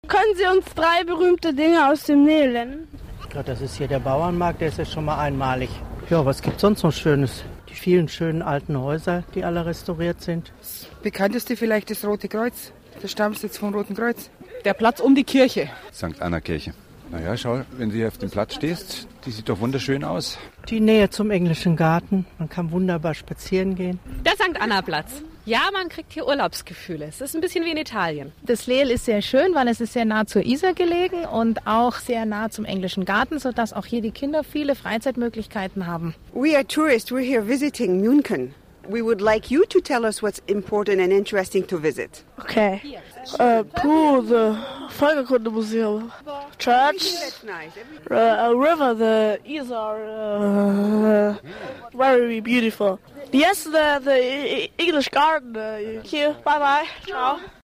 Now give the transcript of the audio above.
Können Sie uns 3 berühmte Dinge aus dem Nil nennen? Ja, das ist hier der Bauernmarkt, der ist ja schon mal einmalig. Ja, was gibt's sonst noch Schönes? Die vielen schönen alten Häuser, die alle restauriert sind. Das bekannteste vielleicht das Rote Kreuz, der Stammsitz vom Roten Kreuz. Der Platz um die Kirche. St. Anna Kirche. Naja, schau, wenn du hier auf dem Platz stehst, die sieht doch wunderschön aus. Die Nähe zum englischen Garten, man kann wunderbar spazieren gehen. Der St. Anna Platz. Ja, man kriegt hier Urlaubsgefühle. Es ist ein bisschen wie in Italien. Das Leel ist sehr schön, weil es ist sehr nah zur Isar gelegen und auch sehr nah zum englischen Garten, sodass auch hier die Kinder viele Freizeitmöglichkeiten haben. We are tourists. We're here visiting München. We would like you to tell us what's important and interesting to visit. Okay. Pool, the Völkerkundemuseum, church, a river, the Isar, very beautiful. Yes, the English garden. Here, bye bye, ciao.